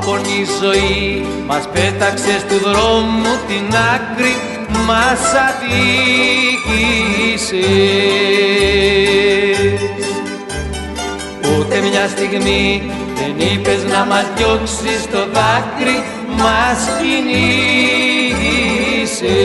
η ζωή μας πέταξε του δρόμου την άκρη, μας αδίκησες. Ούτε μια στιγμή δεν είπες να μας διώξεις το δάκρυ, μας κυνήγησες.